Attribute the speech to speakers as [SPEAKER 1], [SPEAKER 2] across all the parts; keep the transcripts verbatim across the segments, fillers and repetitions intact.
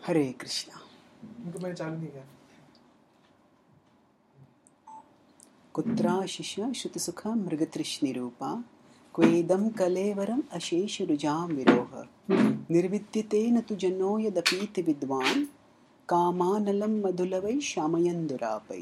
[SPEAKER 1] हरे कृष्णा.
[SPEAKER 2] इनको मैंने चालू नहीं किया.
[SPEAKER 1] कुत्राशिष श्रुतिसुखा मृगतृष्णिरूपा क्वेदं कलेवरम् अशेषरुजां विरोह निर्विद्यते न तु जनो यदपीति विद्वान् कामानलं मधुलवै शामयन् दुरापै.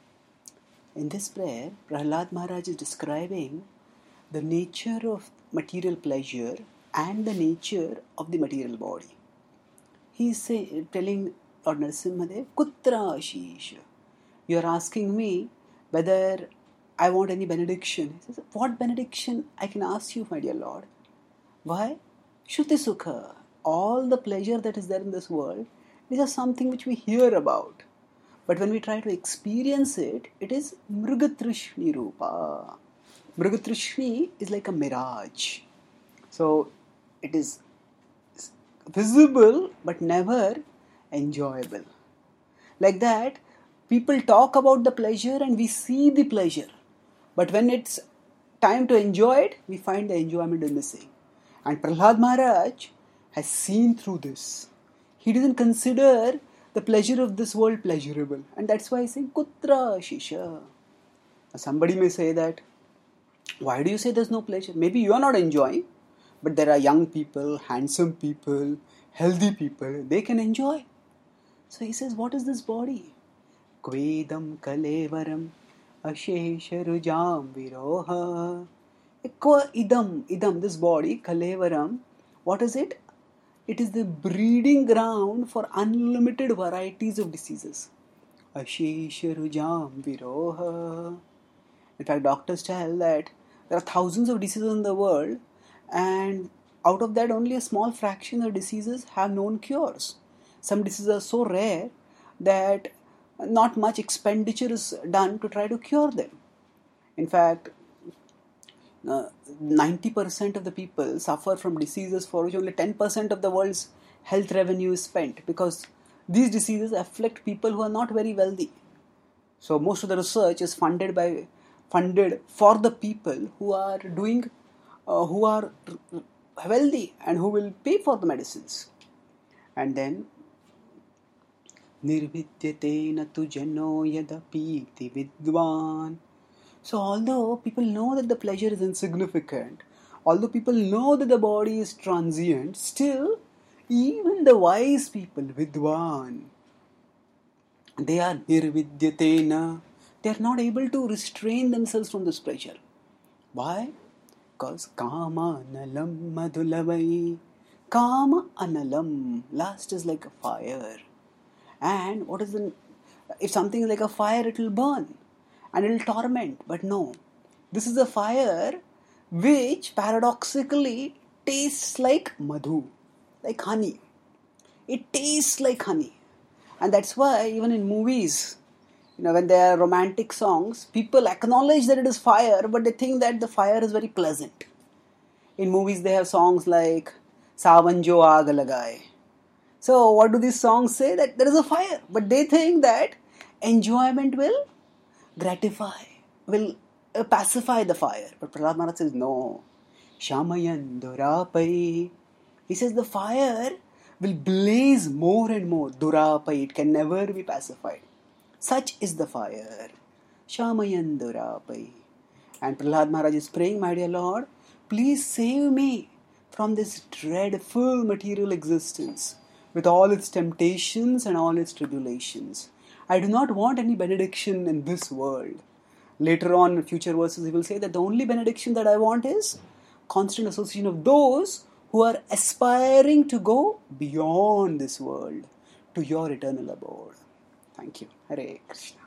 [SPEAKER 1] In this prayer, Prahlad Maharaj is describing the nature of material pleasure and the nature of the material body. He is say, telling Lord Narasimhadev, Kutra Ashish? You are asking me whether I want any benediction. He says, what benediction I can ask you, my dear Lord? Why? Shruti Sukha. All the pleasure that is there in this world, these are something which we hear about. But when we try to experience it, it is Mrigatrishni Rupa. Mrigatrishni is like a mirage. So it is visible but never enjoyable. Like that, people talk about the pleasure and we see the pleasure. But when it's time to enjoy it, we find the enjoyment is missing. And Prahlad Maharaj has seen through this. He doesn't consider the pleasure of this world pleasurable. And that's why he's saying, Kutra Shisha. Somebody may say that, why do you say there's no pleasure? Maybe you are not enjoying, but there are young people, handsome people, healthy people, they can enjoy. So he says, what is this body? Kvedam kalevaram ashesharujam viroha. Ekva idam, idam, this body, kalevaram, what is it? It is the breeding ground for unlimited varieties of diseases. Ashesharujam viroha. In fact, doctors tell that there are thousands of diseases in the world, and out of that only a small fraction of diseases have known cures. Some diseases are so rare that not much expenditure is done to try to cure them. In fact, uh, ninety percent of the people suffer from diseases for which only ten percent of the world's health revenue is spent, because these diseases afflict people who are not very wealthy. So most of the research is funded by funded for the people who are doing uh, who are wealthy and who will pay for the medicines. And then Nirvidyate na tu jano yadapiti vidwan. So although people know that the pleasure is insignificant, although people know that the body is transient, still even the wise people, vidwan, they are nirvidyatena. They are not able to restrain themselves from this pleasure. Why? Because kama analam madhulavai. Kama analam. Last is like a fire. And what is the... If something is like a fire, it will burn. And it will torment. But no. This is a fire which paradoxically tastes like madhu. Like honey. It tastes like honey. And that's why even in movies, you know, when there are romantic songs, people acknowledge that it is fire, but they think that the fire is very pleasant. In movies, they have songs like Sawan Jo Aag Lagaye. So, what do these songs say? That there is a fire, but they think that enjoyment will gratify, will uh, pacify the fire. But Prahlad Maharaj says, no. Shamayan Durapai. He says the fire will blaze more and more. Durapai. It can never be pacified. Such is the fire. Shamayan Durapai. And Prahlad Maharaj is praying, my dear Lord, please save me from this dreadful material existence with all its temptations and all its tribulations. I do not want any benediction in this world. Later on in future verses, he will say that the only benediction that I want is constant association of those who are aspiring to go beyond this world to your eternal abode. Thank you. Hare Krishna.